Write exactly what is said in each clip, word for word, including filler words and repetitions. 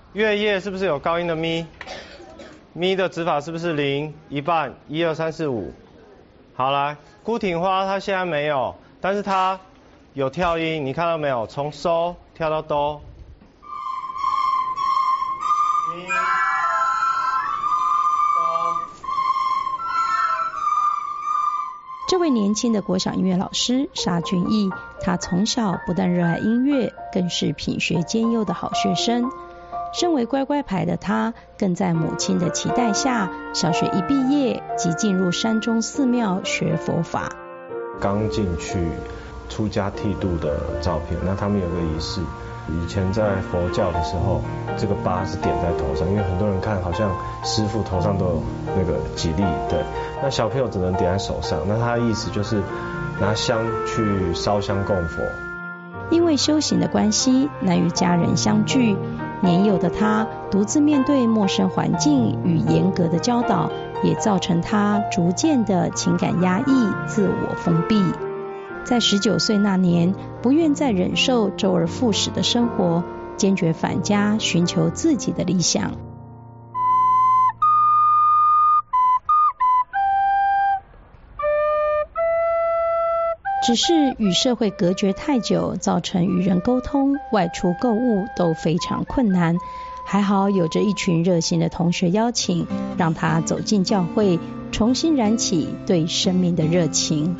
月夜是不是有高音的咪？咪的指法是不是零一半？一二三四五。好，来，孤挺花它现在没有，但是它有跳音，你看到没有？从收跳到哆。咪哆。 这位年轻的国小音乐老师沙俊毅，他从小不但热爱音乐，更是品学兼优的好学生。身为乖乖牌的他，更在母亲的期待下，小学一毕业即进入山中寺庙学佛法。 刚进去出家剃度的照片，那他们有个仪式，以前在佛教的时候，这个疤是点在头上，因为很多人看好像师父头上都有那个吉利，对，那小朋友只能点在手上，那他的意思就是拿香去烧香供佛。 因为修行的关系，难与家人相聚，年幼的他独自面对陌生环境与严格的教导，也造成他逐渐的情感压抑、自我封闭。在十九岁那年，不愿再忍受周而复始的生活，坚决返家，寻求自己的理想。只是与社会隔绝太久，造成与人沟通、外出购物都非常困难。还好有着一群热心的同学邀请，让他走进教会，重新燃起对生命的热情。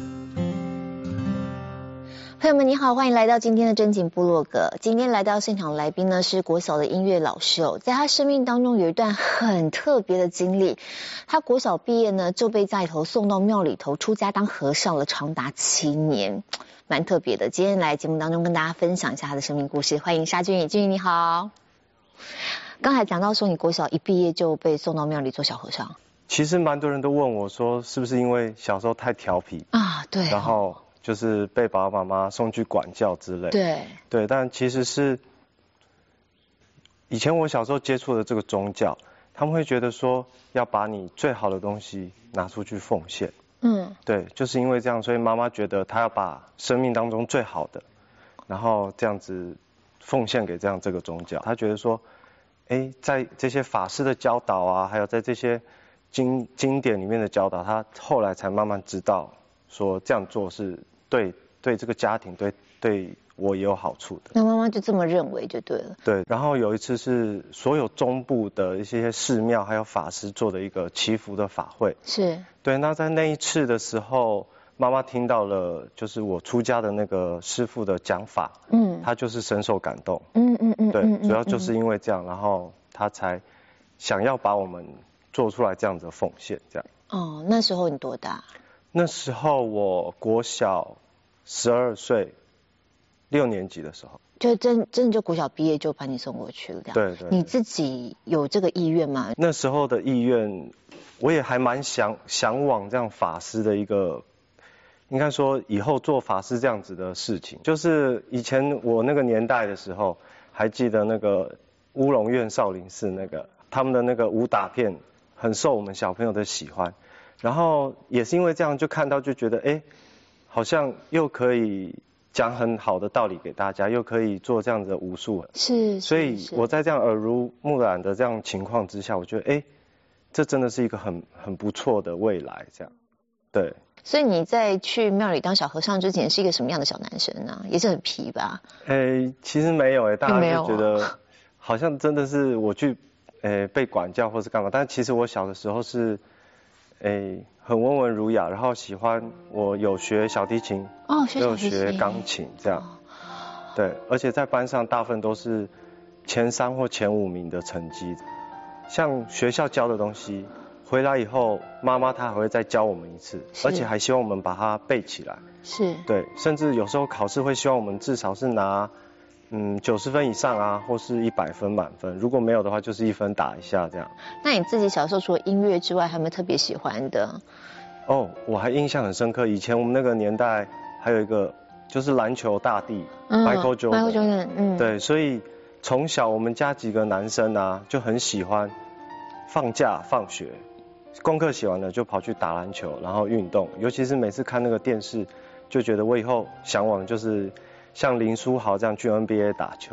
朋友们你好，欢迎来到今天的真情部落格。今天来到现场来宾呢是国小的音乐老师哦，在他生命当中有一段很特别的经历。他国小毕业呢就被家里头送到庙里头出家当和尚了，长达七年，蛮特别的。今天来节目当中跟大家分享一下他的生命故事。欢迎沙俊毅，俊毅你好。刚才讲到说你国小一毕业就被送到庙里做小和尚， 其实蛮多人都问我说，是不是因为小时候太调皮啊？对， 然后就是被爸爸妈妈送去管教之类。 对对，但其实是以前我小时候接触的这个宗教，他们会觉得说要把你最好的东西拿出去奉献。 嗯， 对，就是因为这样，所以妈妈觉得她要把生命当中最好的，然后这样子奉献给这样这个宗教。她觉得说，哎，在这些法师的教导啊，还有在这些经经典里面的教导，她后来才慢慢知道说这样做是对对这个家庭对对我也有好处的。 那妈妈就这么认为就对了。 对，然后有一次是所有中部的一些寺庙还有法师做的一个祈福的法会。 是。 对，那在那一次的时候，妈妈听到了就是我出家的那个师父的讲法，嗯，她就是深受感动。嗯嗯嗯。对，主要就是因为这样，然后她才想要把我们做出来这样子的奉献，这样。 哦，那时候你多大？ 那时候我国小十二岁，六年级的时候， 就真真的就国小毕业就把你送过去了，这样。 对 对, 对。 你自己有这个意愿吗？ 那时候的意愿，我也还蛮想向往这样法师的一个，应该说以后做法师这样子的事情。就是以前我那个年代的时候，还记得那个乌龙院少林寺那个他们的那个武打片，很受我们小朋友的喜欢。然后也是因为这样，就看到就觉得，哎，好像又可以讲很好的道理给大家，又可以做这样子的武术。 是。 所以我在这样耳濡目染的这样情况之下，我觉得，哎，这真的是一个很很不错的未来，这样。对。 所以你在去庙里当小和尚之前是一个什么样的小男生呢？也是很皮吧？ 哎，其实没有哎，大家就觉得好像真的是我去，哎，被管教或是干嘛，但其实我小的时候是。诶，很温文儒雅，然后喜欢我有学小提琴， 哦，学小提琴，有学钢琴这样，哦、对，而且在班上大部分都是前三或前五名的成绩。像学校教的东西，回来以后妈妈她还会再教我们一次，而且还希望我们把它背起来。 是。 对，甚至有时候考试会希望我们至少是拿嗯九十分以上啊，或是一百分满分，如果没有的话就是一分打一下这样。 那你自己小时候除了音乐之外，还有没有特别喜欢的？ 哦，我还印象很深刻，以前我们那个年代还有一个就是篮球大帝、嗯、Michael Jordan， Michael Jordan， 嗯， 对，所以从小我们家几个男生啊就很喜欢放假放学，功课写完了就跑去打篮球，然后运动，尤其是每次看那个电视，就觉得我以后向往就是像林书豪这样去 N B A 打球。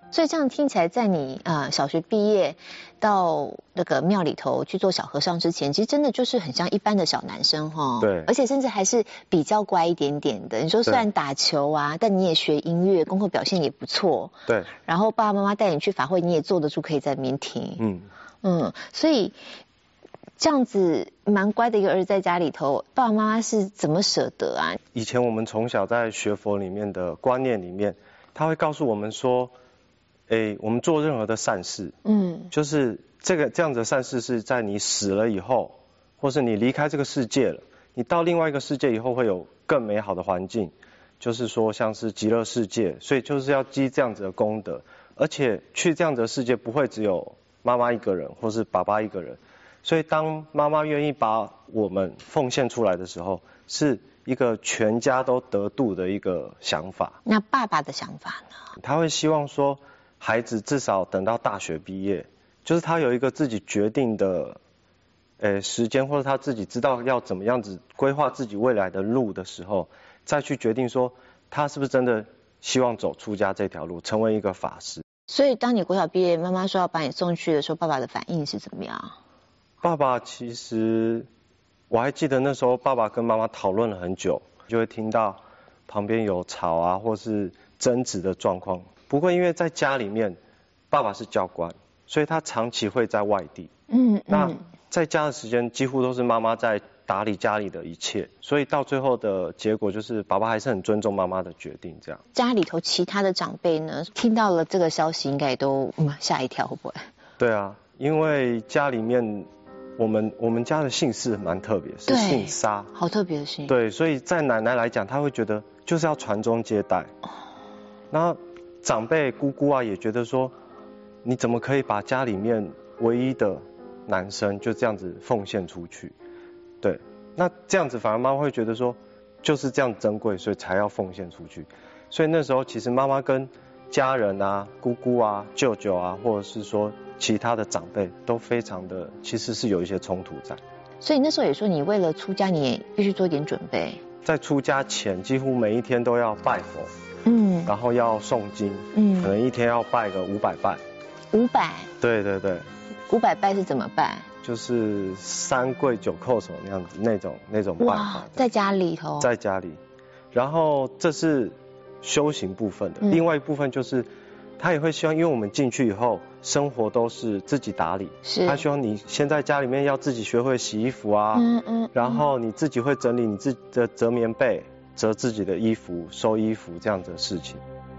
所以这样听起来，在你呃小学毕业到那个庙里头去做小和尚之前，其实真的就是很像一般的小男生哈。 对。 而且甚至还是比较乖一点点的。你说虽然打球啊，但你也学音乐，功课表现也不错。 对。 然后爸爸妈妈带你去法会，你也坐得住，可以在那边听。 嗯嗯，所以这样子蛮乖的一个儿子在家里头，爸爸妈妈是怎么舍得啊？ 以前我们从小在学佛里面的观念里面，他会告诉我们说。诶，我们做任何的善事，嗯，就是这个这样子的善事是在你死了以后，或是你离开这个世界了，你到另外一个世界以后会有更美好的环境，就是说像是极乐世界，所以就是要积这样子的功德，而且去这样子的世界不会只有妈妈一个人或是爸爸一个人，所以当妈妈愿意把我们奉献出来的时候，是一个全家都得度的一个想法。 那爸爸的想法呢？ 他会希望说。孩子至少等到大学毕业，就是他有一个自己决定的，呃，时间，或者他自己知道要怎么样子规划自己未来的路的时候，再去决定说他是不是真的希望走出家这条路，成为一个法师。 所以当你国小毕业，妈妈说要把你送去的时候，爸爸的反应是怎么样？ 爸爸其实我还记得那时候，爸爸跟妈妈讨论了很久，就会听到旁边有吵啊，或是争执的状况。不过因为在家里面，爸爸是教官，所以他长期会在外地。嗯，那在家的时间几乎都是妈妈在打理家里的一切，所以到最后的结果就是爸爸还是很尊重妈妈的决定。这样， 家里头其他的长辈呢，听到了这个消息，应该都嗯吓一跳，会不会？ 对啊，因为家里面我们我们家的姓氏蛮特别，是姓沙， 好特别的姓。 对，所以在奶奶来讲，她会觉得就是要传宗接代。哦，那长辈姑姑啊也觉得说，你怎么可以把家里面唯一的男生就这样子奉献出去？对，那这样子反而妈妈会觉得说，就是这样珍贵，所以才要奉献出去。所以那时候其实妈妈跟家人啊、姑姑啊、舅舅啊，或者是说其他的长辈都非常的，其实是有一些冲突在。 所以那时候也说，你为了出家，你也必须做一点准备。 在出家前，几乎每一天都要拜佛。嗯，然后要诵经，嗯，可能一天要拜个五百拜。 五百？ 对对对。 五百拜是怎么拜？ 就是三跪九叩首那样子，那种那种拜法。哇， 在家里头。 在家里，然后这是修行部分的，嗯、另外一部分就是他也会希望，因为我们进去以后，生活都是自己打理，是他希望你先在家里面要自己学会洗衣服啊，嗯嗯，然后你自己会整理你自己的折棉被。折自己的衣服、收衣服这样子的事情。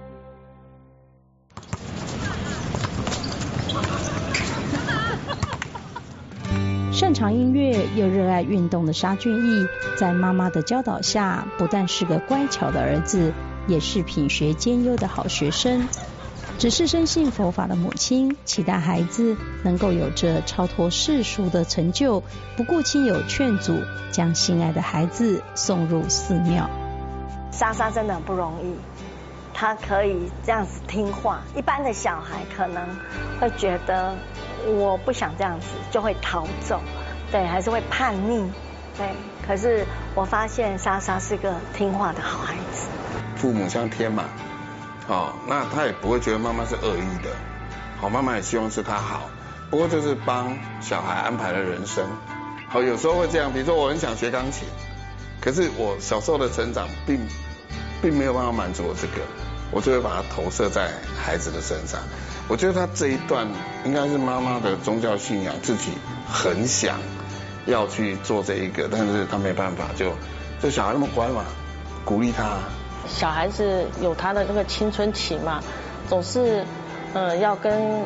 擅长音乐又热爱运动的沙俊毅，在妈妈的教导下，不但是个乖巧的儿子，也是品学兼优的好学生。只是深信佛法的母亲，期待孩子能够有着超脱世俗的成就，不顾亲友劝阻，将心爱的孩子送入寺庙。 莎莎真的很不容易，她可以这样子听话。一般的小孩可能会觉得我不想这样子，就会逃走，对，还是会叛逆，对。可是我发现莎莎是个听话的好孩子。 父母像天嘛，哦，那他也不会觉得妈妈是恶意的，好，妈妈也希望是他好，不过就是帮小孩安排了人生。好，有时候会这样，比如说我很想学钢琴，可是我小时候的成长并并没有办法满足我这个，我就会把它投射在孩子的身上。我觉得他这一段应该是妈妈的宗教信仰，自己很想要去做这一个，但是他没办法，就就小孩那么乖嘛，鼓励他。 小孩子有他的那个青春期嘛，总是呃要跟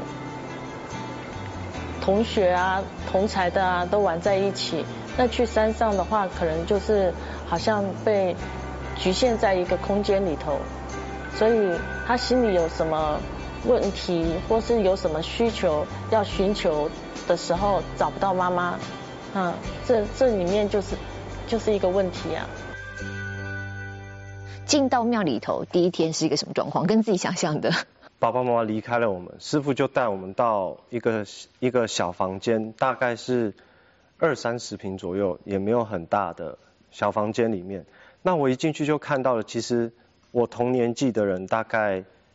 同学啊、同才的啊都玩在一起。那去山上的话，可能就是好像被局限在一个空间里头，所以他心里有什么问题，或是有什么需求要寻求的时候，找不到妈妈，嗯，这这里面就是就是一个问题啊。 进到庙里头第一天是一个什么状况？跟自己想象的。 爸爸妈妈离开了我们，师父就带我们到一个一个小房间，大概是二三十平左右，也没有很大的小房间里面。那我一进去就看到了，其实我同年纪的人大概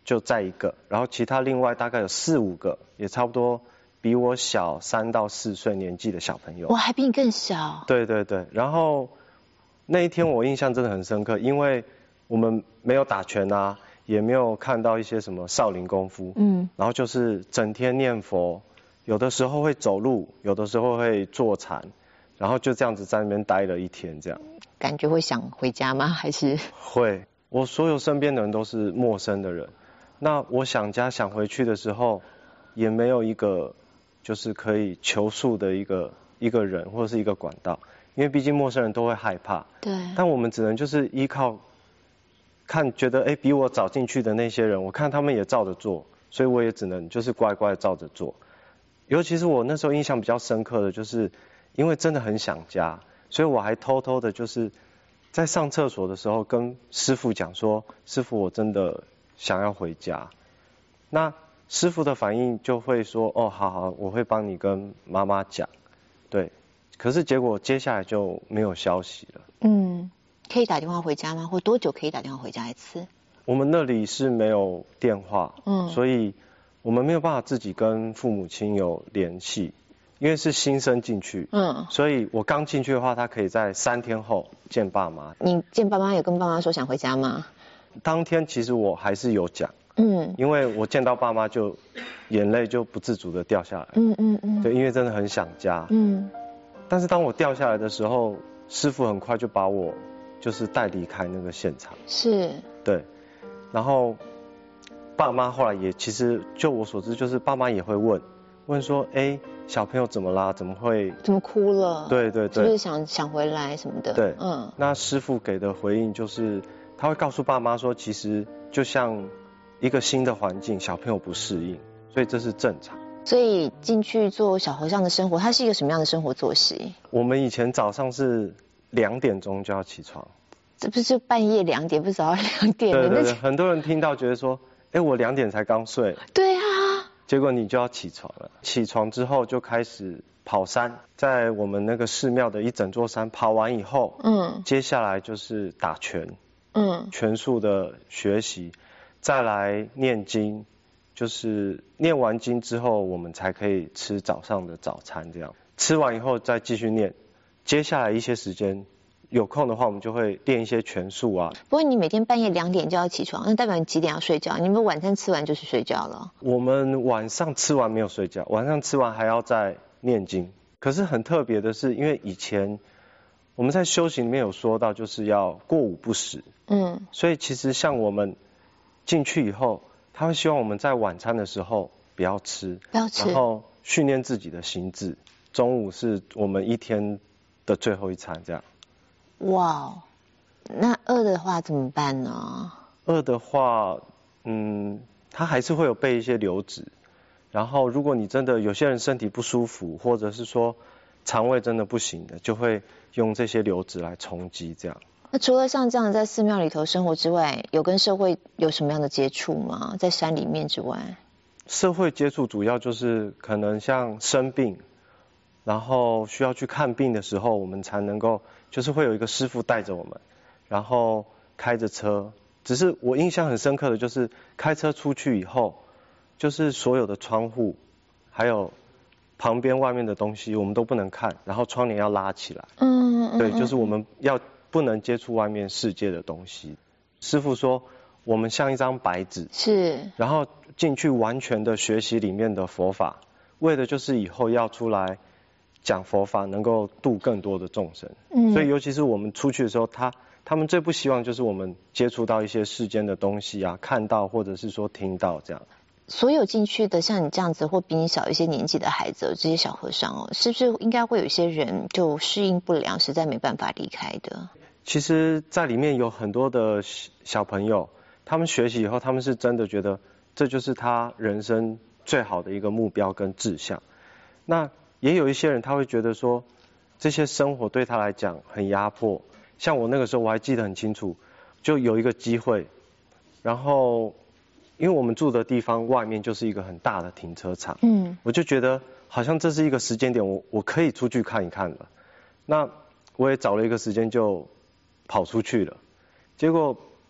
就在一个，然后其他另外大概有四五个，也差不多比我小三到四岁年纪的小朋友。 哇，还比你更小。 对对对，然后那一天我印象真的很深刻，因为我们没有打拳啊，也没有看到一些什么少林功夫，嗯，然后就是整天念佛，有的时候会走路，有的时候会坐禅，然后就这样子在那边待了一天，这样。 感觉会想回家吗？还是？ 会，我所有身边的人都是陌生的人，那我想家想回去的时候，也没有一个就是可以求诉的一个一个人或者是一个管道，因为毕竟陌生人都会害怕。 对。 但我们只能就是依靠看，觉得哎比我早进去的那些人，我看他们也照着做，所以我也只能就是乖乖照着做。尤其是我那时候印象比较深刻的就是，因为真的很想家。所以我还偷偷的，就是在上厕所的时候跟师父讲说，师父我真的想要回家。那师父的反应就会说，哦，好好，我会帮你跟妈妈讲。对，可是结果接下来就没有消息了。 嗯，可以打电话回家吗？或多久可以打电话回家一次？ 我们那里是没有电话，嗯，所以我们没有办法自己跟父母亲有联系。因为是新生进去，嗯，所以我刚进去的话，他可以在三天后见爸妈。 你见爸妈有跟爸妈说想回家吗？ 当天其实我还是有讲，嗯，因为我见到爸妈就眼泪就不自主的掉下来，嗯嗯嗯，对，因为真的很想家，嗯，但是当我掉下来的时候，师父很快就把我就是带离开那个现场， 是， 对，然后爸妈后来也其实就我所知，就是爸妈也会问问说，哎。小朋友怎么啦？怎么会？ 怎么哭了？ 对对对， 是不是想想回来什么的？ 对，嗯。那师父给的回应就是，他会告诉爸妈说，其实就像一个新的环境，小朋友不适应，所以这是正常。 所以进去做小和尚的生活，它是一个什么样的生活作息？ 我们以前早上是两点钟就要起床。 这不是半夜两点，不是早上两点？ 对对对，很多人听到觉得说，哎，我两点才刚睡。 对啊。 结果你就要起床了，起床之后就开始跑山，在我们那个寺庙的一整座山跑完以后，嗯，接下来就是打拳，嗯，拳术的学习，再来念经，就是念完经之后，我们才可以吃早上的早餐，这样吃完以后再继续念，接下来一些时间。有空的话，我们就会练一些拳术啊。 不过你每天半夜两点就要起床，那代表你几点要睡觉？你们晚餐吃完就是睡觉了？ 我们晚上吃完没有睡觉，晚上吃完还要再念经。可是很特别的是，因为以前我们在修行里面有说到，就是要过午不食。嗯。所以其实像我们进去以后，他会希望我们在晚餐的时候不要吃， 不要吃， 然后训练自己的心智。中午是我们一天的最后一餐，这样。 哇，那饿的话怎么办呢？ 饿的话，嗯，它还是会有备一些流质。然后，如果你真的有些人身体不舒服，或者是说肠胃真的不行的，就会用这些流质来充饥，这样。 那除了像这样在寺庙里头生活之外，有跟社会有什么样的接触吗？在山里面之外， 社会接触主要就是可能像生病。然后需要去看病的时候，我们才能够，就是会有一个师父带着我们，然后开着车。只是我印象很深刻的就是，开车出去以后，就是所有的窗户，还有旁边外面的东西，我们都不能看，然后窗帘要拉起来。嗯嗯。对，就是我们要不能接触外面世界的东西。师父说，我们像一张白纸。 是。 然后进去完全的学习里面的佛法，为的就是以后要出来。讲佛法能够度更多的众生，嗯，所以尤其是我们出去的时候，他他们最不希望就是我们接触到一些世间的东西啊，看到或者是说听到这样。 所有进去的像你这样子或比你小一些年纪的孩子，这些小和尚哦，是不是应该会有一些人就适应不良，实在没办法离开的？ 其实，在里面有很多的小朋友，他们学习以后，他们是真的觉得这就是他人生最好的一个目标跟志向。那也有一些人他会觉得说，这些生活对他来讲很压迫。像我那个时候我还记得很清楚，就有一个机会，然后因为我们住的地方外面就是一个很大的停车场，嗯，我就觉得好像这是一个时间点，我我可以出去看一看了。那我也找了一个时间就跑出去了，结果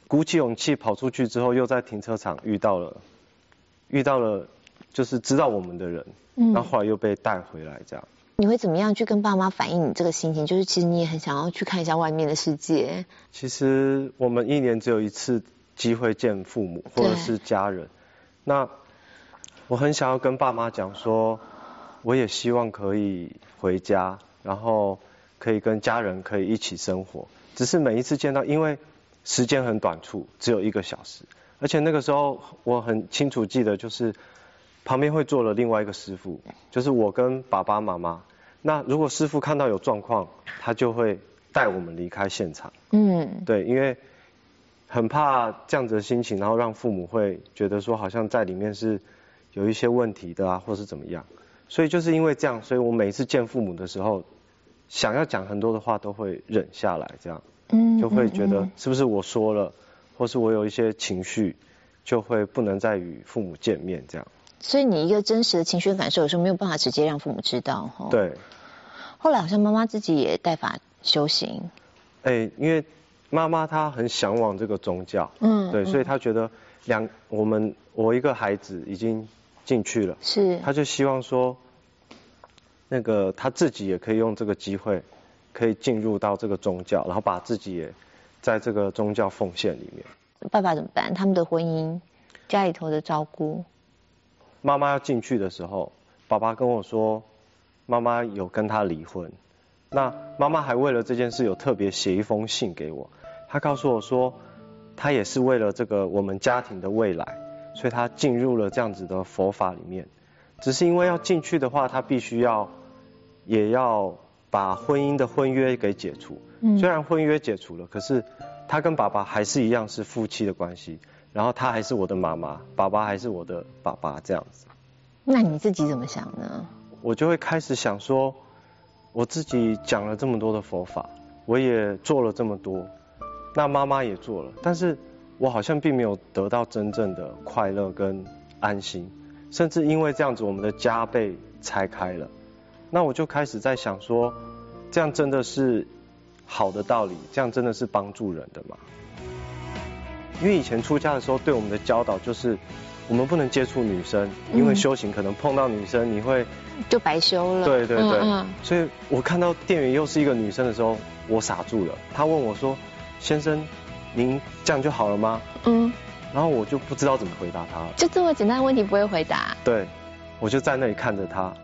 鼓起勇气跑出去之后，又在停车场遇到了遇到了就是知道我们的人，嗯，然后后来又被带回来这样。 你会怎么样去跟爸妈反映你这个心情？就是其实你也很想要去看一下外面的世界。 其实我们一年只有一次机会见父母或者是家人，那我很想要跟爸妈讲说，我也希望可以回家，然后可以跟家人可以一起生活。只是每一次见到，因为时间很短促，只有一个小时，而且那个时候我很清楚记得，就是旁边会坐了另外一个师傅，就是我跟爸爸妈妈。那如果师傅看到有状况，他就会带我们离开现场。嗯，对，因为很怕这样子的心情，然后让父母会觉得说好像在里面是有一些问题的啊，或是怎么样。所以就是因为这样，所以我每次见父母的时候，想要讲很多的话都会忍下来，这样，嗯，就会觉得是不是我说了，或是我有一些情绪，就会不能再与父母见面这样。 所以你一个真实的情绪感受，有时候没有办法直接让父母知道哈。 对。 后来好像妈妈自己也带法修行。 哎，因为妈妈她很向往这个宗教，嗯，对，所以她觉得两我们我一个孩子已经进去了， 是， 她就希望说，那个她自己也可以用这个机会，可以进入到这个宗教，然后把自己也在这个宗教奉献里面。 爸爸怎么办？他们的婚姻，家里头的照顾。 妈妈要进去的时候，爸爸跟我说，妈妈有跟他离婚。那妈妈还为了这件事有特别写一封信给我，她告诉我说，她也是为了这个我们家庭的未来，所以她进入了这样子的佛法里面。只是因为要进去的话，她必须要也要把婚姻的婚约给解除。嗯，虽然婚约解除了，可是她跟爸爸还是一样是夫妻的关系。然后她还是我的妈妈，爸爸还是我的爸爸，这样子。 那你自己怎么想呢？ 我就会开始想说，我自己讲了这么多的佛法，我也做了这么多，那妈妈也做了，但是我好像并没有得到真正的快乐跟安心，甚至因为这样子，我们的家被拆开了。那我就开始在想说，这样真的是好的道理？这样真的是帮助人的吗？因为以前出家的时候，对我们的教导就是，我们不能接触女生，因为修行可能碰到女生，你会就白修了。 对对对，嗯嗯，所以我看到店员又是一个女生的时候，我傻住了。她问我说：“先生，您这样就好了吗？”嗯，然后我就不知道怎么回答她了。 就这么简单的问题不会回答？ 对，我就在那里看着她。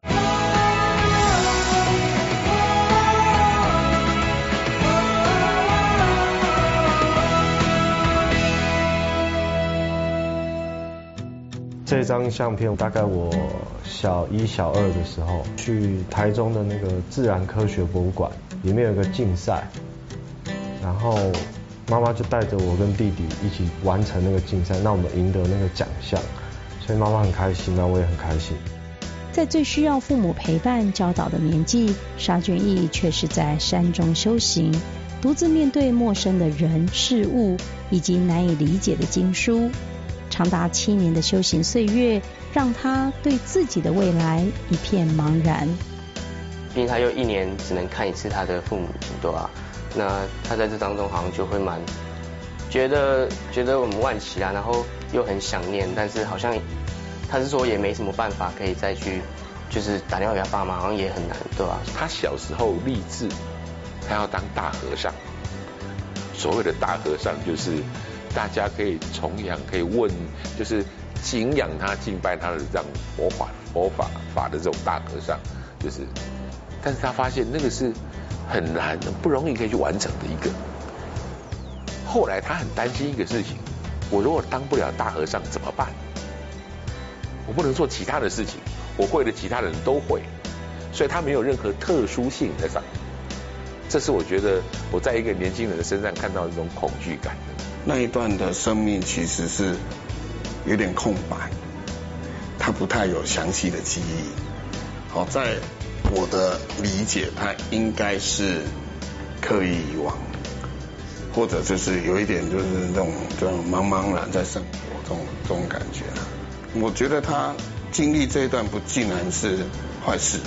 这张相片大概我小一小二的时候去台中的那个自然科学博物馆，里面有个竞赛，然后妈妈就带着我跟弟弟一起完成那个竞赛，那我们赢得那个奖项，所以妈妈很开心，那我也很开心。 在最需要父母陪伴教导的年纪，沙俊义却是在山中修行，独自面对陌生的人事物以及难以理解的经书。长达七年的修行岁月，让他对自己的未来一片茫然。 毕竟他又一年只能看一次他的父母，对吧？那他在这当中好像就会蛮觉得觉得我们惋惜啊，然后又很想念，但是好像他是说也没什么办法可以再去，就是打电话给他爸妈，好像也很难，对吧？ 他小时候立志，他要当大和尚。所谓的大和尚就是大家可以崇仰，可以问，就是敬仰他、敬拜他的这样佛法、佛法法的这种大和尚，就是，但是他发现那个是很难、不容易可以去完成的一个。后来他很担心一个事情：我如果当不了大和尚怎么办？我不能做其他的事情，我会的其他人都会，所以他没有任何特殊性在上面。这是我觉得我在一个年轻人的身上看到的这种恐惧感。 那一段的生命其实是有点空白，他不太有详细的记忆。好，在我的理解，他应该是刻意遗忘，或者就是有一点就是那种这种茫茫然在生活这种这种感觉。我觉得他经历这一段不尽然是坏事。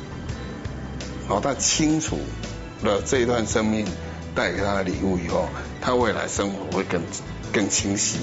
好，他清楚了这一段生命带给他的礼物以后， 他未来生活会更更清晰。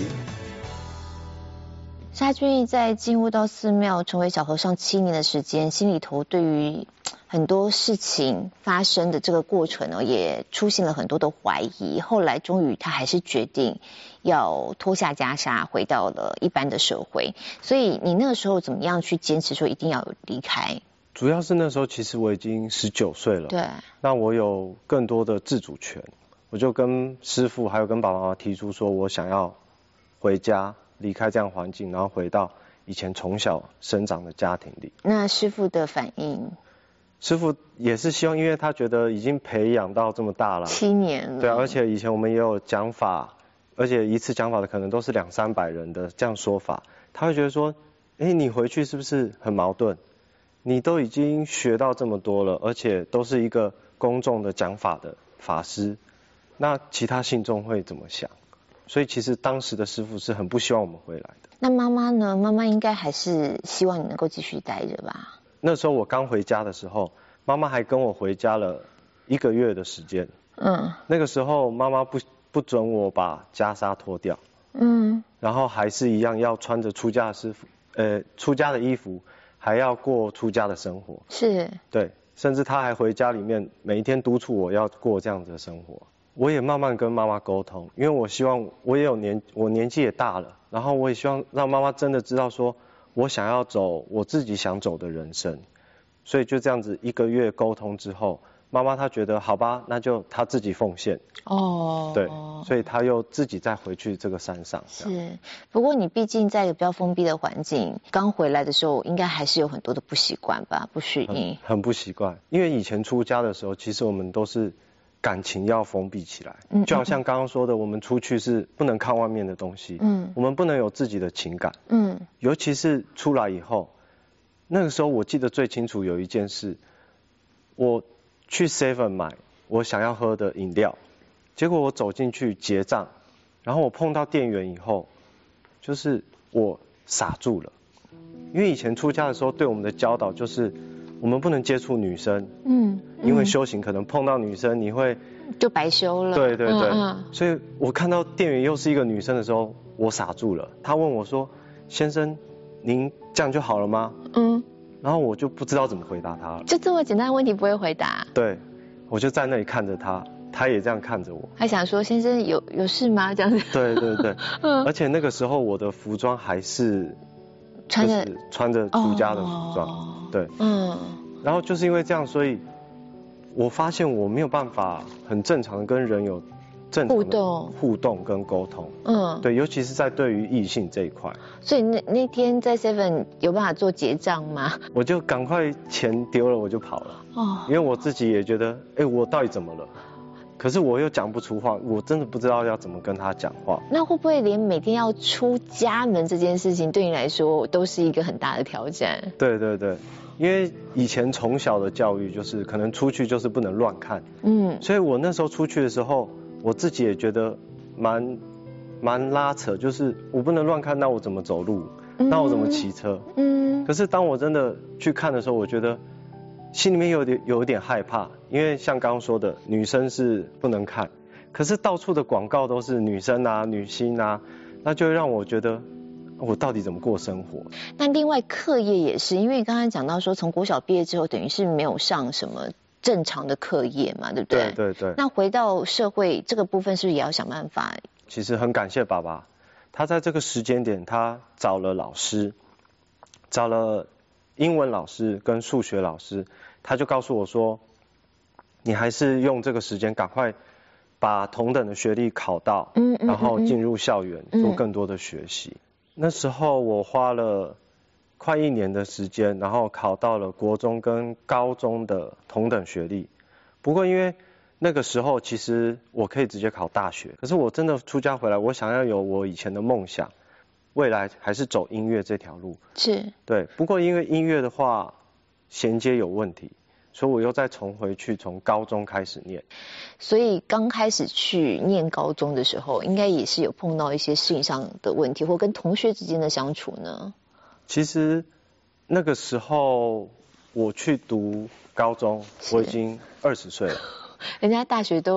沙俊义在进入到寺庙成为小和尚七年的时间，心里头对于很多事情发生的这个过程呢，也出现了很多的怀疑。后来终于他还是决定要脱下袈裟，回到了一般的社会。所以你那个时候怎么样去坚持说一定要离开？ 主要是那时候其实我已经十九岁了， 对， 那我有更多的自主权，我就跟师父还有跟爸爸妈妈提出说，我想要回家。离开这样环境，然后回到以前从小生长的家庭里。 那师父的反应？ 师父也是希望，因为他觉得已经培养到这么大了， 七年了。 对，而且以前我们也有讲法，而且一次讲法的可能都是两三百人的这样说法，他会觉得说，哎，你回去是不是很矛盾？你都已经学到这么多了，而且都是一个公众的讲法的法师，那其他信众会怎么想？所以其实当时的师父是很不希望我们回来的。 那妈妈呢？妈妈应该还是希望你能够继续待着吧？ 那时候我刚回家的时候，妈妈还跟我回家了一个月的时间。嗯。那个时候妈妈不不准我把袈裟脱掉。嗯。然后还是一样要穿着出家的师傅呃出家的衣服，还要过出家的生活。 是。对， 甚至她还回家里面每一天督促我要过这样子的生活。我也慢慢跟妈妈沟通，因为我希望我也有年，我年纪也大了，然后我也希望让妈妈真的知道说，我想要走我自己想走的人生，所以就这样子一个月沟通之后，妈妈她觉得好吧，那就她自己奉献。哦。对，所以她又自己再回去这个山上。 是，不过你毕竟在一个比较封闭的环境，刚回来的时候应该还是有很多的不习惯吧，不适应。 很, 很不习惯，因为以前出家的时候，其实我们都是。感情要封闭起来，就好像刚刚说的，我们出去是不能看外面的东西，嗯，我们不能有自己的情感，嗯，尤其是出来以后，那个时候我记得最清楚有一件事，我去 seven 买我想要喝的饮料，结果我走进去结账，然后我碰到店员以后，就是我傻住了，因为以前出家的时候对我们的教导就是。我们不能接触女生，嗯，因为修行可能碰到女生你会就白修了。 对对对，嗯嗯所以我看到店员又是一个女生的时候，我傻住了。她问我说：“先生，您这样就好了吗？”嗯，然后我就不知道怎么回答她了。 就这么简单的问题不会回答？ 对，我就在那里看着她，她也这样看着我。 还想说：“先生有有事吗？”这样子。 对对对，嗯，而且那个时候我的服装还是。穿着穿着出家的服装，哦、对，嗯，然后就是因为这样，所以我发现我没有办法很正常的跟人有正常的互动、互动跟沟通，嗯，对，尤其是在对于异性这一块。 所以那那天在 seven 有办法做结账吗？ 我就赶快钱丢了，我就跑了，哦，因为我自己也觉得，哎，我到底怎么了？可是我又讲不出话，我真的不知道要怎么跟他讲话。 那会不会连每天要出家门这件事情对你来说都是一个很大的挑战？ 对对对，因为以前从小的教育就是可能出去就是不能乱看，嗯，所以我那时候出去的时候，我自己也觉得蛮蛮拉扯，就是我不能乱看，那我怎么走路？嗯、那我怎么骑车？嗯，可是当我真的去看的时候，我觉得。心里面有点有一点害怕，因为像刚刚说的，女生是不能看，可是到处的广告都是女生啊、女星啊，那就会让我觉得我到底怎么过生活？ 那另外课业也是，因为刚刚讲到说，从国小毕业之后，等于是没有上什么正常的课业嘛，对不对？ 对对对。 那回到社会这个部分，是不是也要想办法？ 其实很感谢爸爸，他在这个时间点，他找了老师，找了。英文老师跟数学老师，他就告诉我说，你还是用这个时间赶快把同等的学历考到，嗯嗯嗯然后进入校园、嗯、做更多的学习。那时候我花了快一年的时间，然后考到了国中跟高中的同等学历。不过因为那个时候其实我可以直接考大学，可是我真的出家回来，我想要有我以前的梦想。未来还是走音乐这条路， 是对。不过因为音乐的话衔接有问题，所以我又再重回去从高中开始念。 所以刚开始去念高中的时候，应该也是有碰到一些事情上的问题，或跟同学之间的相处呢？ 其实那个时候我去读高中，我已经二十岁了。 人家大学都差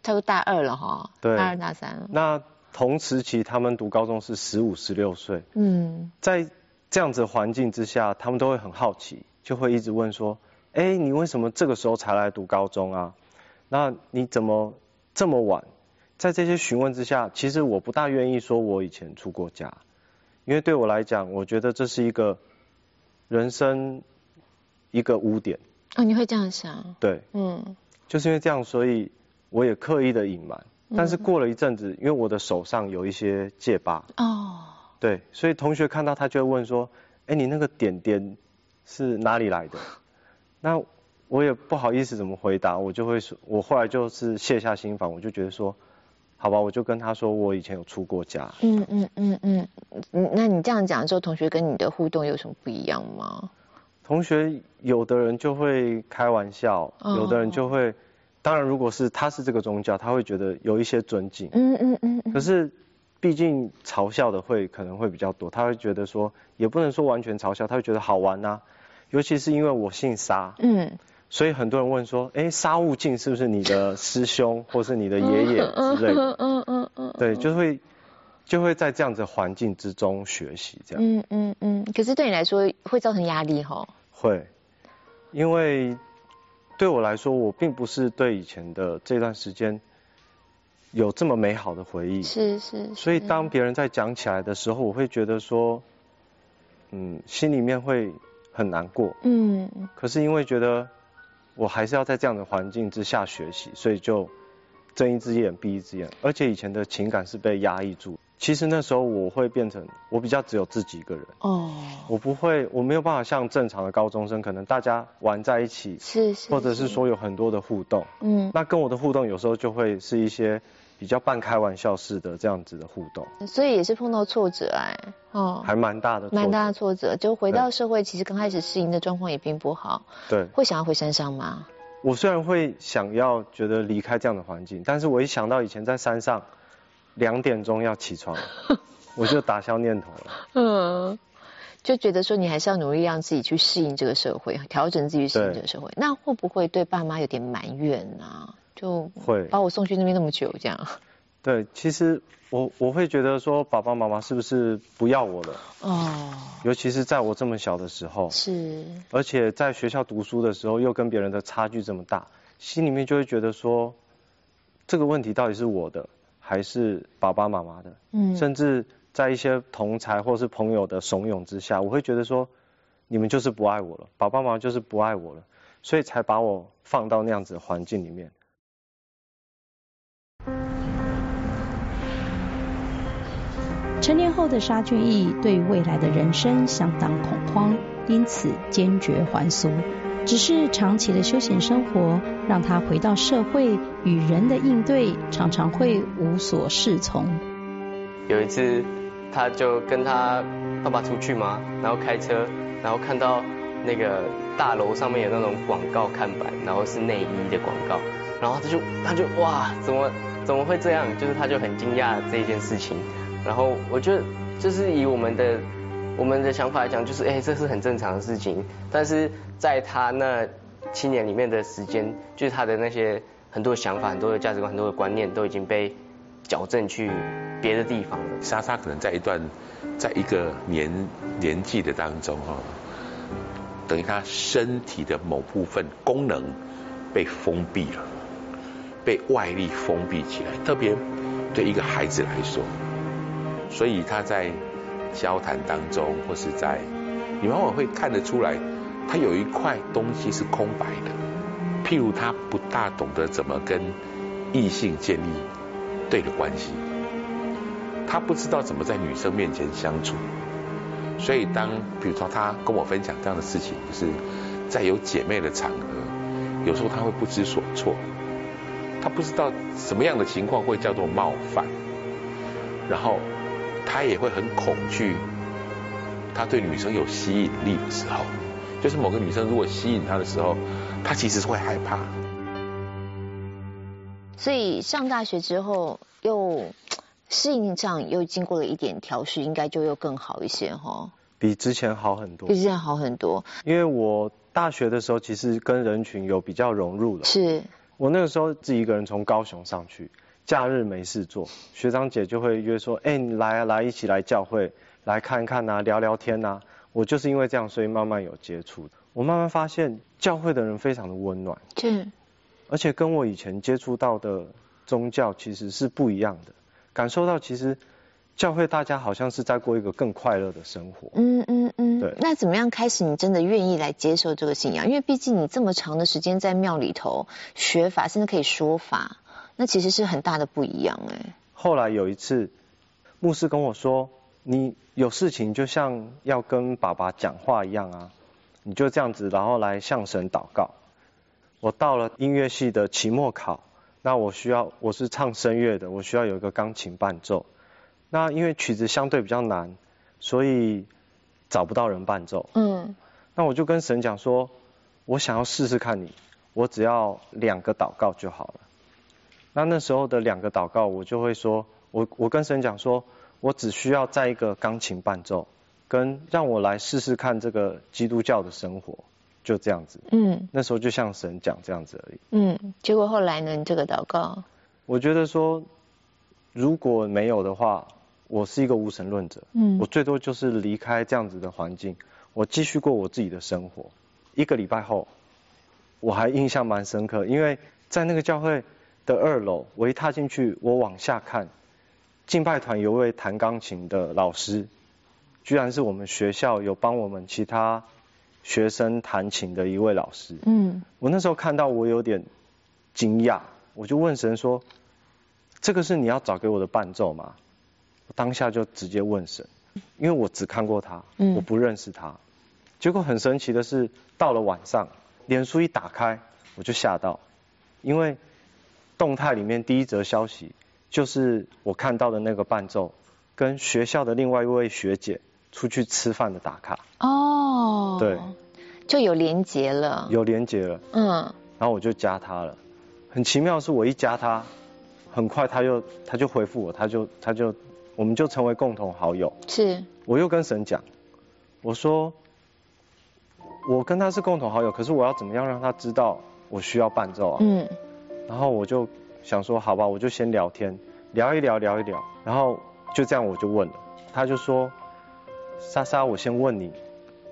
差不多大二了哈， 对， 大二大三了。 那同时期他们读高中是十五、十六岁， 嗯， 在这样子的环境之下，他们都会很好奇，就会一直问说，哎，你为什么这个时候才来读高中啊？那你怎么这么晚？在这些询问之下，其实我不大愿意说我以前出过家，因为对我来讲，我觉得这是一个人生一个污点。 哦，你会这样想？ 对， 嗯， 就是因为这样，所以我也刻意的隐瞒。但是过了一阵子，因为我的手上有一些戒疤， 哦， 对，所以同学看到他就会问说，哎，你那个点点是哪里来的？那我也不好意思怎么回答，我就会说，我后来就是卸下心防，我就觉得说，好吧，我就跟他说我以前有出过家。 嗯嗯嗯嗯，那你这样讲之后，同学跟你的互动有什么不一样吗？ 同学有的人就会开玩笑， 哦、 有的人就会，当然如果是他是这个宗教，他会觉得有一些尊敬。 嗯嗯嗯嗯。 可是毕竟嘲笑的会可能会比较多，他会觉得说，也不能说完全嘲笑，他会觉得好玩啊。尤其是因为我姓沙，嗯，所以很多人问说，哎，沙悟净是不是你的师兄或是你的爷爷之类的？嗯嗯嗯，对，就会就会在这样子的环境之中学习这样。 嗯嗯嗯。可是对你来说会造成压力哈？ 会，因为对我来说，我并不是对以前的这段时间有这么美好的回忆。 是是。是所以当别人在讲起来的时候，我会觉得说，嗯，心里面会很难过。嗯。可是因为觉得我还是要在这样的环境之下学习，所以就睁一只眼闭一只眼。而且以前的情感是被压抑住。其实那时候我会变成，我比较只有自己一个人。哦。我不会，我没有办法像正常的高中生，可能大家玩在一起， 是是， 或者是说有很多的互动。嗯。那跟我的互动有时候就会是一些比较半开玩笑式的这样子的互动。 所以也是碰到挫折哎。 哦。还蛮大的挫折。 蛮大的挫折，就回到社会，其实刚开始适应的状况也并不好。 对。 会想要回山上吗？ 我虽然会想要觉得离开这样的环境，但是我一想到以前在山上两点钟要起床，我就打消念头了。嗯， 就觉得说你还是要努力让自己去适应这个社会，调整自己适应这个社会。那会不会对爸妈有点埋怨啊？就会把我送去那边那么久这样。 对，其实我我会觉得说爸爸妈妈是不是不要我了？哦。尤其是在我这么小的时候。 是。 而且在学校读书的时候又跟别人的差距这么大，心里面就会觉得说，这个问题到底是我的还是爸爸妈妈的？嗯。甚至在一些同侪或是朋友的怂恿之下，我会觉得说，你们就是不爱我了，爸爸妈妈就是不爱我了，所以才把我放到那样子的环境里面。 成年后的沙俊毅对未来的人生相当恐慌，因此坚决还俗。只是长期的休闲生活让他回到社会与人的应对常常会无所适从。 有一次他就跟他爸爸出去嘛，然后开车，然后看到那个大楼上面有那种广告看板，然后是内衣的广告，然后他就他就哇，怎么怎么会这样？就是他就很惊讶这一件事情。然后我觉得就是以我们的我们的想法来讲，就是哎，这是很正常的事情。但是在他那七年里面的时间，就是他的那些很多想法、很多的价值观、很多的观念都已经被矫正去别的地方了。 莎莎可能在一段，在一个年年纪的当中哈，等于他身体的某部分功能被封闭了，被外力封闭起来，特别对一个孩子来说。所以他在交谈当中，或是在你往往会看得出来，他有一块东西是空白的。譬如他不大懂得怎么跟异性建立对的关系，他不知道怎么在女生面前相处。所以当比如说他跟我分享这样的事情，就是在有姐妹的场合，有时候他会不知所措，他不知道什么样的情况会叫做冒犯，然后他也会很恐惧，他对女生有吸引力的时候，就是某个女生如果吸引他的时候，他其实是会害怕。 所以上大学之后，又适应上又经过了一点调试，应该就又更好一些哈。 比之前好很多。 比之前好很多。 因为我大学的时候其实跟人群有比较融入了。 是。 我那个时候自己一个人从高雄上去，假日没事做，学长姐就会约说，哎、欸，你来啊，来一起来教会来看看啊，聊聊天啊。我就是因为这样，所以慢慢有接触。我慢慢发现教会的人非常的温暖， 是， 而且跟我以前接触到的宗教其实是不一样的，感受到其实教会大家好像是在过一个更快乐的生活。 嗯嗯嗯。 对。 那怎么样开始你真的愿意来接受这个信仰？因为毕竟你这么长的时间在庙里头学法，甚至可以说法，那其实是很大的不一样哎。 后来有一次，牧师跟我说，你有事情就像要跟爸爸讲话一样啊，你就这样子，然后来向神祷告。我到了音乐系的期末考，那我需要，我是唱声乐的，我需要有一个钢琴伴奏。那因为曲子相对比较难，所以找不到人伴奏。 嗯。 那我就跟神讲说，我想要试试看你，我只要两个祷告就好了。那那时候的两个祷告，我就会说，我我跟神讲说，我只需要再一个钢琴伴奏，跟让我来试试看这个基督教的生活，就这样子。 嗯。 那时候就像神讲这样子而已。 嗯，结果后来呢？你这个祷告， 我觉得说，如果没有的话，我是一个无神论者。 嗯。 我最多就是离开这样子的环境，我继续过我自己的生活。一个礼拜后，我还印象蛮深刻，因为在那个教会的二楼，我一踏进去，我往下看，敬拜团有位弹钢琴的老师，居然是我们学校有帮我们其他学生弹琴的一位老师。 嗯。 我那时候看到我有点惊讶，我就问神说，这个是你要找给我的伴奏吗？我当下就直接问神，因为我只看过他， 嗯， 我不认识他。结果很神奇的是，到了晚上，脸书一打开，我就吓到，因为动态里面第一则消息就是我看到的那个伴奏跟学校的另外一位学姐出去吃饭的打卡。 哦。 对。 就有连结了。 有连结了。 嗯。 然后我就加他了。很奇妙的是，我一加他，很快他就他就回复我，他就他就我们就成为共同好友。 是。 我又跟神讲，我说我跟他是共同好友，可是我要怎么样让他知道我需要伴奏啊？ 嗯。 然后我就想说，好吧，我就先聊天，聊一聊，聊一聊，然后就这样我就问了，他就说，莎莎，我先问你，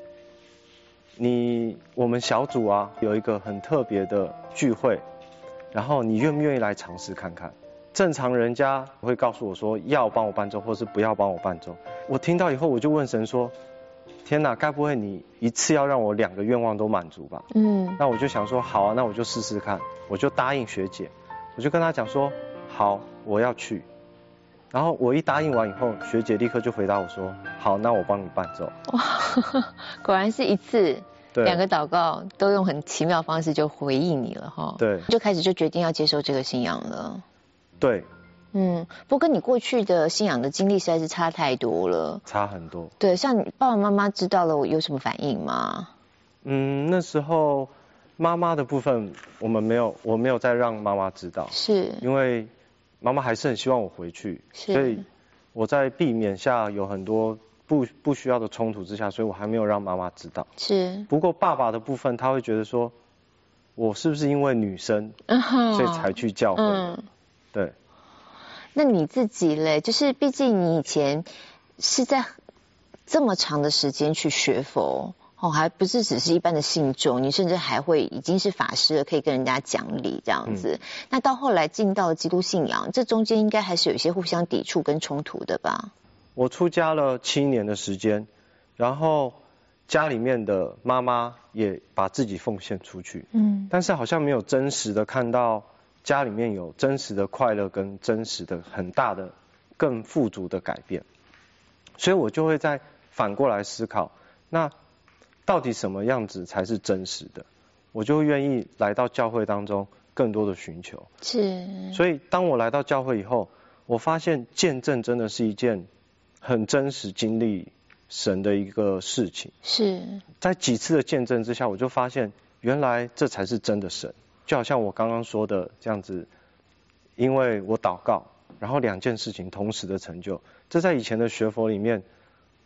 你我们小组啊有一个很特别的聚会，然后你愿不愿意来尝试看看？正常人家会告诉我说要帮我伴奏，或是不要帮我伴奏。我听到以后，我就问神说，天哪，该不会你一次要让我两个愿望都满足吧？ 嗯。 那我就想说，好啊，那我就试试看，我就答应学姐，我就跟她讲说，好，我要去。然后我一答应完以后，学姐立刻就回答我说，好，那我帮你伴奏。 哇，果然是一次两个祷告都用很奇妙的方式就回应你了哈。 对。 就开始就决定要接受这个信仰了。 对。 嗯，不过跟你过去的信仰的经历实在是差太多了。 差很多。 对，像你爸爸妈妈知道了有什么反应吗？ 嗯，那时候妈妈的部分我们没有，我没有再让妈妈知道。 是。因为妈妈还是很希望我回去，所以我在避免下有很多不不需要的冲突之下，所以我还没有让妈妈知道。 是。 不过爸爸的部分，他会觉得说，我是不是因为女生， 嗯、 所以才去教会？嗯，对。 那你自己嘞？就是毕竟你以前是在这么长的时间去学佛。哦，还不是只是一般的信众，你甚至还会已经是法师了，可以跟人家讲理这样子。嗯、那到后来进到了基督信仰，这中间应该还是有一些互相抵触跟冲突的吧？ 我出家了七年的时间，然后家里面的妈妈也把自己奉献出去，嗯，但是好像没有真实的看到家里面有真实的快乐跟真实的很大的更富足的改变，所以我就会再反过来思考，那到底什么样子才是真实的？我就愿意来到教会当中更多的寻求。 是。 所以当我来到教会以后，我发现见证真的是一件很真实经历神的一个事情。 是。 在几次的见证之下，我就发现原来这才是真的神。就好像我刚刚说的这样子，因为我祷告，然后两件事情同时的成就，这在以前的学佛里面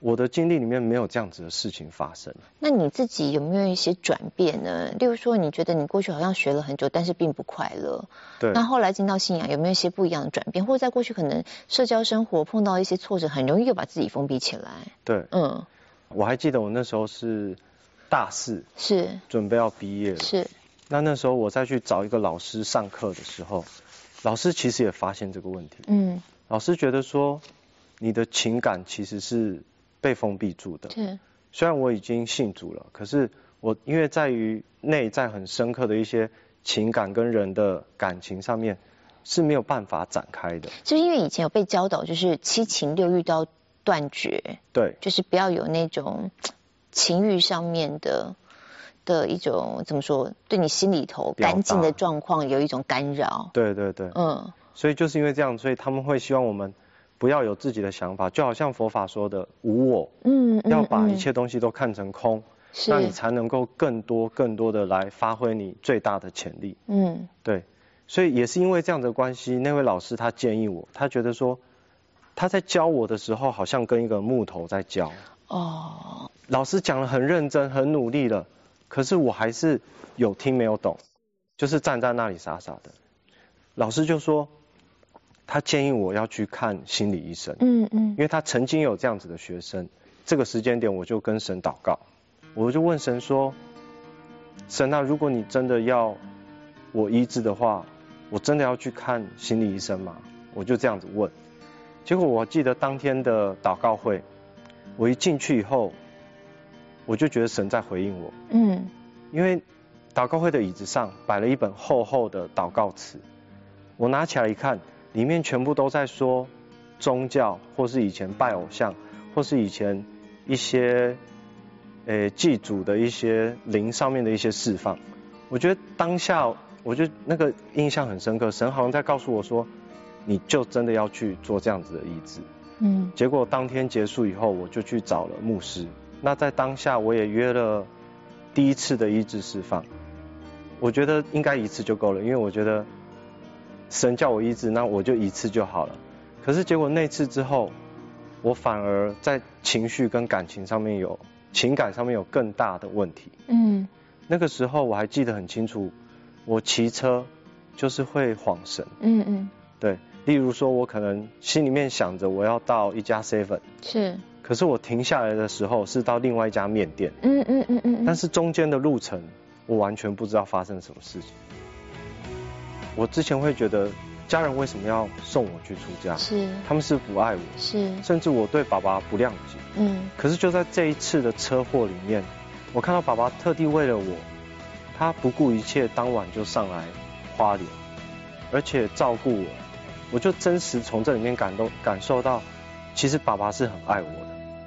我的经历里面没有这样子的事情发生。 那你自己有没有一些转变呢？例如说，你觉得你过去好像学了很久，但是并不快乐。 对。 那后来进到信仰，有没有一些不一样的转变？或者在过去可能社交生活碰到一些挫折，很容易就把自己封闭起来。 对。 嗯。 我还记得我那时候是大四， 是准备要毕业了。 是。 那那时候我再去找一个老师上课的时候，老师其实也发现这个问题。嗯。老师觉得说，你的情感其实是被封闭住的。 是。虽然我已经信主了，可是我因为在于内在很深刻的一些情感跟人的感情上面是没有办法展开的。 就是因为以前有被教导，就是七情六欲都要断绝。 对。 就是不要有那种情欲上面的的一种怎么说，对你心里头干净的状况有一种干扰。 对对对。嗯。所以就是因为这样，所以他们会希望我们不要有自己的想法，就好像佛法说的无我，嗯，嗯要把一切东西都看成空，那你才能够更多更多的来发挥你最大的潜力。嗯，对，所以也是因为这样的关系，那位老师他建议我，他觉得说他在教我的时候，好像跟一个木头在教。哦，老师讲得很认真，很努力了，可是我还是有听没有懂，就是站在那里傻傻的。老师就说，他建议我要去看心理医生，嗯嗯，因为他曾经有这样子的学生。这个时间点我就跟神祷告，我就问神说，神啊，如果你真的要我医治的话，我真的要去看心理医生吗？我就这样子问。结果我记得当天的祷告会，我一进去以后，我就觉得神在回应我，嗯，因为祷告会的椅子上摆了一本厚厚的祷告词，我拿起来一看，里面全部都在说宗教，或是以前拜偶像，或是以前一些呃祭祖的一些灵上面的一些释放。我觉得当下我就那个印象很深刻，神好像在告诉我说，你就真的要去做这样子的医治。嗯，结果当天结束以后，我就去找了牧师。那在当下我也约了第一次的医治释放，我觉得应该一次就够了，因为我觉得神叫我医治，那我就一次就好了。可是结果那次之后，我反而在情绪跟感情上面有情感上面有更大的问题。嗯，那个时候我还记得很清楚，我骑车就是会晃神。嗯嗯，对，例如说我可能心里面想着我要到一家 seven， 是，可是我停下来的时候是到另外一家面店。嗯嗯嗯嗯，但是中间的路程我完全不知道发生什么事情。我之前会觉得家人为什么要送我去出家？是，他们是不爱我，是，甚至我对爸爸不谅解。嗯，可是就在这一次的车祸里面，我看到爸爸特地为了我，他不顾一切，当晚就上来花莲，而且照顾我。我就真实从这里面感动感受到，其实爸爸是很爱我的。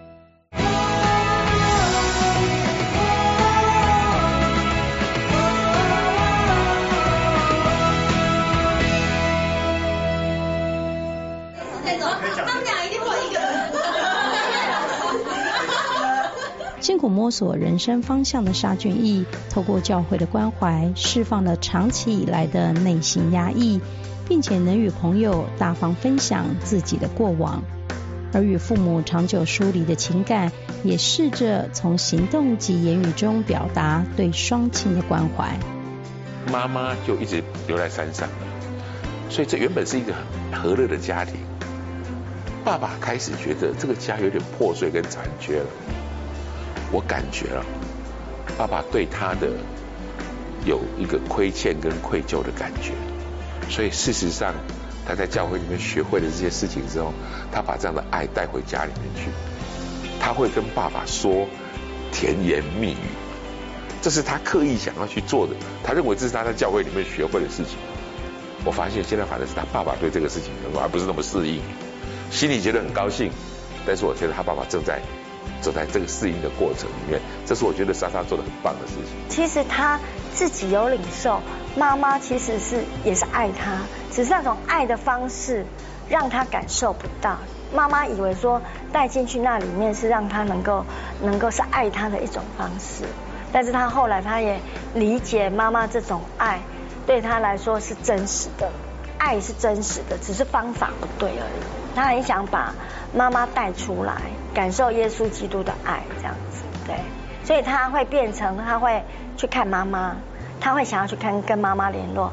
辛苦摸索人生方向的沙俊毅，透过教会的关怀，释放了长期以来的内心压抑，并且能与朋友大方分享自己的过往，而与父母长久疏离的情感，也试着从行动及言语中表达对双亲的关怀。 妈妈就一直留在山上，所以这原本是一个很和乐的家庭。爸爸开始觉得这个家有点破碎跟残缺了。我感觉了，爸爸对他的有一个亏欠跟愧疚的感觉，所以事实上他在教会里面学会了这些事情之后，他把这样的爱带回家里面去，他会跟爸爸说甜言蜜语，这是他刻意想要去做的，他认为这是他在教会里面学会的事情。我发现现在反正是他爸爸对这个事情而不是那么适应，心里觉得很高兴，但是我觉得他爸爸正在走在这个适应的过程里面，这是我觉得莎莎做的很棒的事情。 其实他自己有领受，妈妈其实是也是爱他，只是那种爱的方式让他感受不到。妈妈以为说带进去那里面是让他能够能够是爱他的一种方式，但是他后来他也理解妈妈这种爱对他来说是真实的，爱是真实的，只是方法不对而已。 他很想把妈妈带出来，感受耶稣基督的爱，这样子，对，所以他会变成，他会去看妈妈，他会想要去看跟妈妈联络。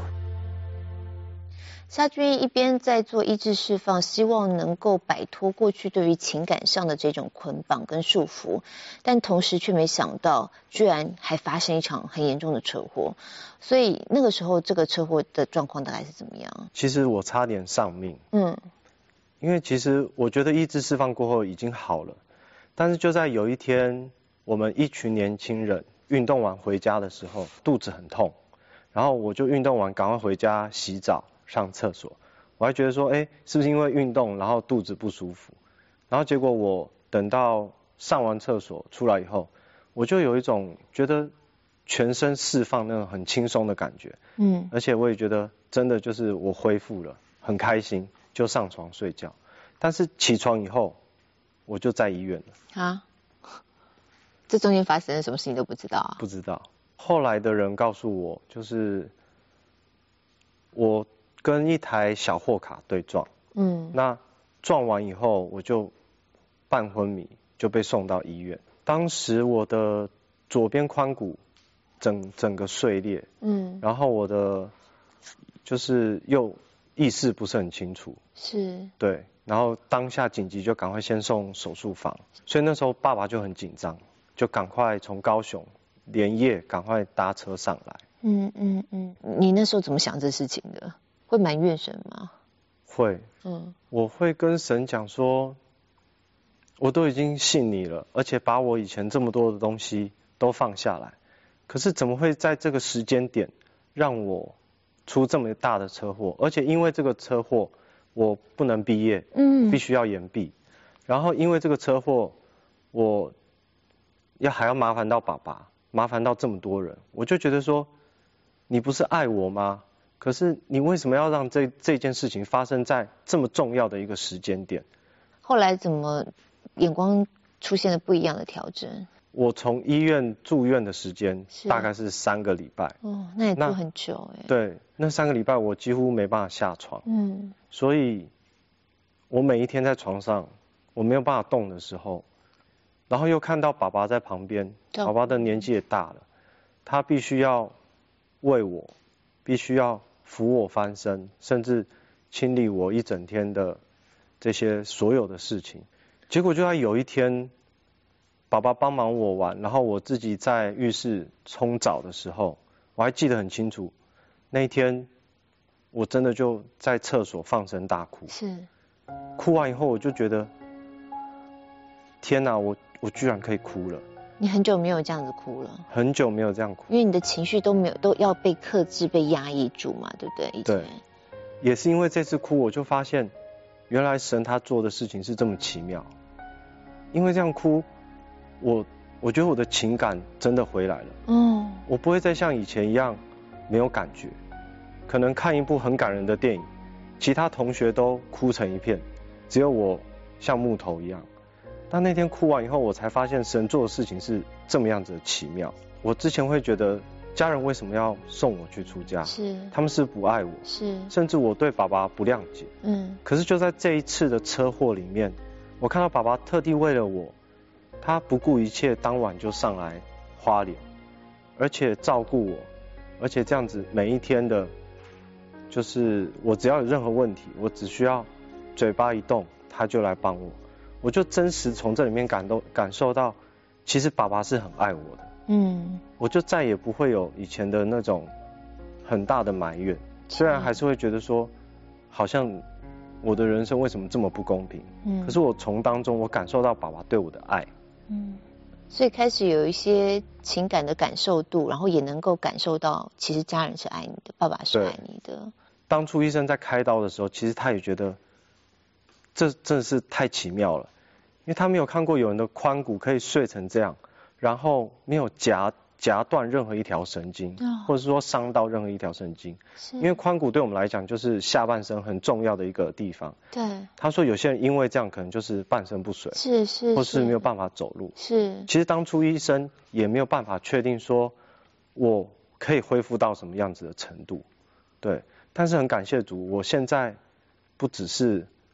夏君一边在做医治释放，希望能够摆脱过去对于情感上的这种捆绑跟束缚，但同时却没想到，居然还发生一场很严重的车祸。所以那个时候，这个车祸的状况大概是怎么样？ 其实我差点丧命。 嗯， 因为其实我觉得医治释放过后已经好了，但是就在有一天，我们一群年轻人运动完回家的时候，肚子很痛，然后我就运动完赶快回家洗澡。上厕所，我还觉得说，哎，是不是因为运动，然后肚子不舒服？然后结果我等到上完厕所出来以后，我就有一种觉得全身释放那种很轻松的感觉，嗯，而且我也觉得真的就是我恢复了，很开心，就上床睡觉。但是起床以后，我就在医院了。 啊？这中间发生了什么事情都不知道啊？ 不知道。后来的人告诉我，就是我跟一台小货卡对撞，嗯，那撞完以后我就半昏迷，就被送到医院。当时我的左边髋骨整整个碎裂，嗯，然后我的就是又意识不是很清楚， 是， 对，然后当下紧急就赶快先送手术房，所以那时候爸爸就很紧张，就赶快从高雄连夜赶快搭车上来。 嗯嗯嗯，你那时候怎么想这事情的？会埋怨神吗？ 会，嗯，我会跟神讲说，我都已经信你了，而且把我以前这么多的东西都放下来，可是怎么会在这个时间点让我出这么大的车祸？而且因为这个车祸，我不能毕业，嗯，必须要延毕，然后因为这个车祸，我要还要麻烦到爸爸，麻烦到这么多人，我就觉得说，你不是爱我吗？可是你为什么要让这这件事情发生在这么重要的一个时间点？ 后来怎么眼光出现了不一样的调整？ 我从医院住院的时间大概是三个礼拜。 哦，那也住很久哎。 对，那三个礼拜我几乎没办法下床。嗯。所以，我每一天在床上我没有办法动的时候，然后又看到爸爸在旁边，爸爸的年纪也大了，他必须要为我，必须要扶我翻身，甚至清理我一整天的这些所有的事情。结果就在有一天，爸爸帮忙我完，然后我自己在浴室冲澡的时候，我还记得很清楚，那一天我真的就在厕所放声大哭。 是。 哭完以后，我就觉得，天哪，我我居然可以哭了。 你很久没有这样子哭了。 很久没有这样哭。 因为你的情绪都没有都要被克制、被压抑住嘛，对不对？ 对。也是因为这次哭，我就发现，原来神他做的事情是这么奇妙。因为这样哭，我我觉得我的情感真的回来了。嗯。我不会再像以前一样没有感觉。可能看一部很感人的电影，其他同学都哭成一片，只有我像木头一样。但那天哭完以后，我才发现神做的事情是这么样子的奇妙。我之前会觉得家人为什么要送我去出家？ 是他们是不爱我， 是甚至我对爸爸不谅解。嗯。可是就在这一次的车祸里面，我看到爸爸特地为了我，他不顾一切，当晚就上来花莲，而且照顾我，而且这样子每一天的，就是我只要有任何问题，我只需要嘴巴一动，他就来帮我。我就真实从这里面感动感受到，其实爸爸是很爱我的。嗯。我就再也不会有以前的那种很大的埋怨，虽然还是会觉得说，好像我的人生为什么这么不公平？嗯。可是我从当中我感受到爸爸对我的爱。 嗯。所以开始有一些情感的感受度，然后也能够感受到，其实家人是爱你的，爸爸是爱你的。 当初医生在开刀的时候，其实他也觉得，这真的是太奇妙了，因为他没有看过有人的髋骨可以碎成这样，然后没有夹夹断任何一条神经，哦、或者是说伤到任何一条神经。因为髋骨对我们来讲就是下半身很重要的一个地方。 对。 他说有些人因为这样可能就是半身不遂， 是是， 或是没有办法走路。 是。 其实当初医生也没有办法确定说我可以恢复到什么样子的程度，对。但是很感谢主，我现在不只是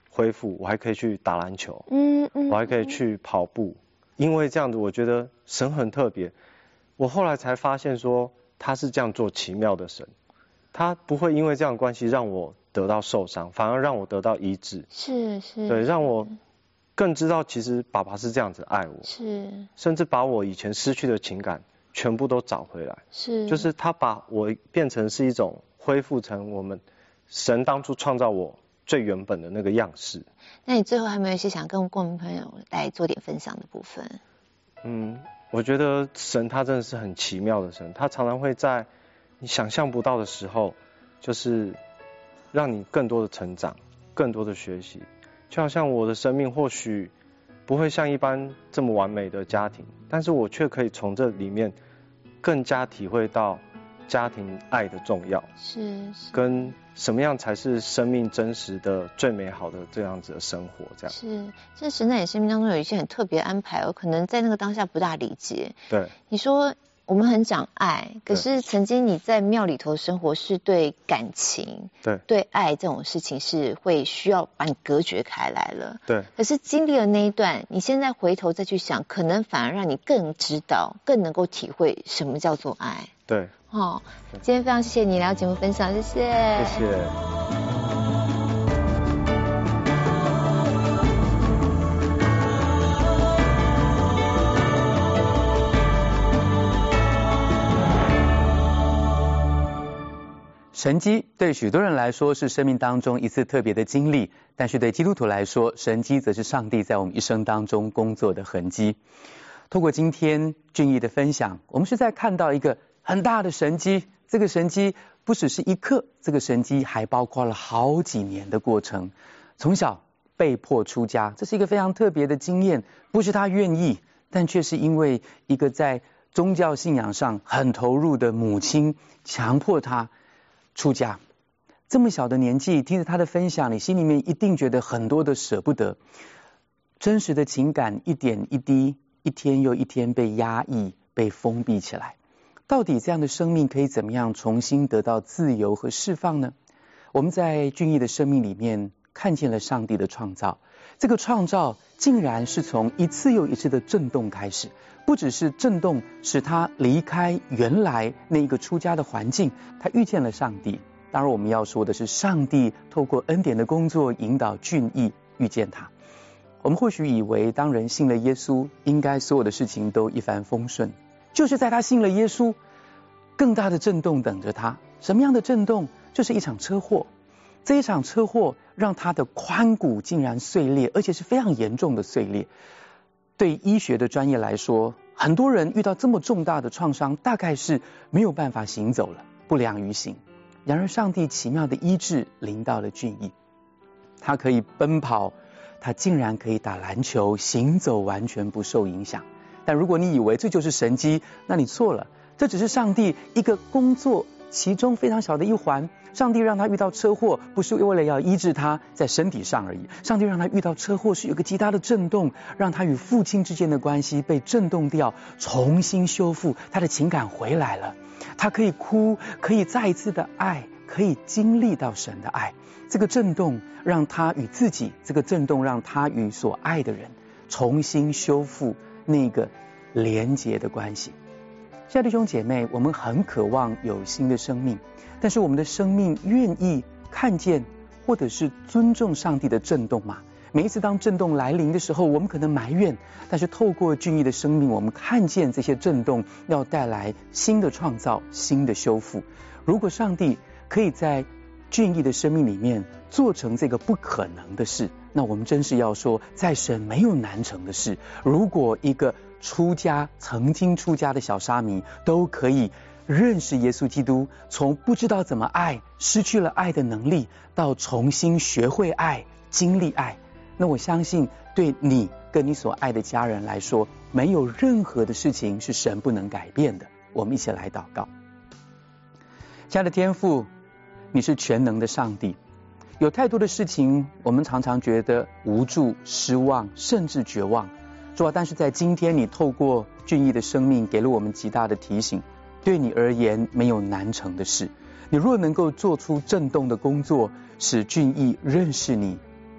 恢复，我还可以去打篮球， 嗯嗯， 我还可以去跑步。因为这样子，我觉得神很特别。我后来才发现说，他是这样做奇妙的神，他不会因为这样的关系让我得到受伤，反而让我得到医治。 是是， 对，让我更知道其实爸爸是这样子爱我， 是， 甚至把我以前失去的情感全部都找回来。 是， 就是他把我变成是一种恢复成我们神当初创造我最原本的那个样式。 那你最后还有没有一些想跟共同朋友来做点分享的部分？ 嗯，我觉得神他真的是很奇妙的神，他常常会在你想象不到的时候，就是让你更多的成长，更多的学习。就好像我的生命或许不会像一般这么完美的家庭，但是我却可以从这里面更加体会到家庭爱的重要， 是，是跟什么样才是生命真实的最美好的这样子的生活，这样是。这神在你生命当中有一些很特别的安排，我可能在那个当下不大理解。 对， 你说我们很讲爱，可是曾经你在庙里头生活是对感情、 对对爱这种事情是会需要把你隔绝开来了。 对。 可是经历了那一段，你现在回头再去想，可能反而让你更知道、更能够体会什么叫做爱。 对。 哦，今天非常谢谢你来到节目分享，谢谢。 谢谢。 神迹对许多人来说是生命当中一次特别的经历，但是对基督徒来说，神迹则是上帝在我们一生当中工作的痕迹。透过今天俊逸的分享，我们是在看到一个很大的神迹，这个神迹不只是一刻，这个神迹还包括了好几年的过程。从小被迫出家，这是一个非常特别的经验，不是他愿意，但却是因为一个在宗教信仰上很投入的母亲强迫他出家。这么小的年纪，听着他的分享，你心里面一定觉得很多的舍不得，真实的情感一点一滴，一天又一天被压抑、被封闭起来。到底这样的生命可以怎么样重新得到自由和释放呢？我们在俊逸的生命里面看见了上帝的创造，这个创造竟然是从一次又一次的震动开始，不只是震动使他离开原来那一个出家的环境，他遇见了上帝。当然我们要说的是，上帝透过恩典的工作引导俊逸遇见他。我们或许以为当人信了耶稣，应该所有的事情都一帆风顺，就是在他信了耶稣，更大的震动等着他。什么样的震动？就是一场车祸。这一场车祸让他的髋骨竟然碎裂，而且是非常严重的碎裂。对医学的专业来说，很多人遇到这么重大的创伤，大概是没有办法行走了，不良于行。然而上帝奇妙的医治临到了俊逸，他可以奔跑，他竟然可以打篮球，行走完全不受影响。但如果你以为这就是神迹，那你错了，这只是上帝一个工作其中非常小的一环。上帝让他遇到车祸，不是为了要医治他在身体上而已，上帝让他遇到车祸是有个极大的震动，让他与父亲之间的关系被震动掉，重新修复，他的情感回来了，他可以哭，可以再一次的爱，可以经历到神的爱。这个震动让他与自己，这个震动让他与所爱的人重新修复那个连结的关系。亲爱的弟兄姐妹，我们很渴望有新的生命，但是我们的生命愿意看见或者是尊重上帝的震动吗？每一次当震动来临的时候，我们可能埋怨，但是透过俊逸的生命，我们看见这些震动要带来新的创造，新的修复。如果上帝可以在俊逸的生命里面做成这个不可能的事，那我们真是要说，在神没有难成的事。如果一个出家曾经出家的小沙弥都可以认识耶稣基督，从不知道怎么爱，失去了爱的能力，到重新学会爱，经历爱，那我相信对你跟你所爱的家人来说，没有任何的事情是神不能改变的。我们一起来祷告。亲爱的天父，你是全能的上帝，有太多的事情我们常常觉得无助、失望，甚至绝望。主啊，但是在今天你透过俊逸的生命给了我们极大的提醒，对你而言没有难成的事。你若能够做出震动的工作，使俊逸认识你，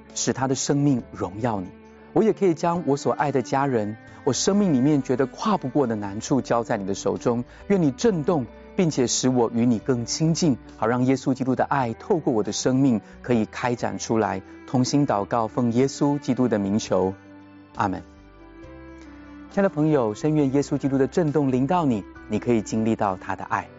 使他的生命荣耀你。我也可以将我所爱的家人，我生命里面觉得跨不过的难处交在你的手中，愿你震动，并且使我与你更亲近，好让耶稣基督的爱透过我的生命可以开展出来。同心祷告，奉耶稣基督的名求，阿们。亲爱的朋友，深愿耶稣基督的震动临到你，你可以经历到他的爱。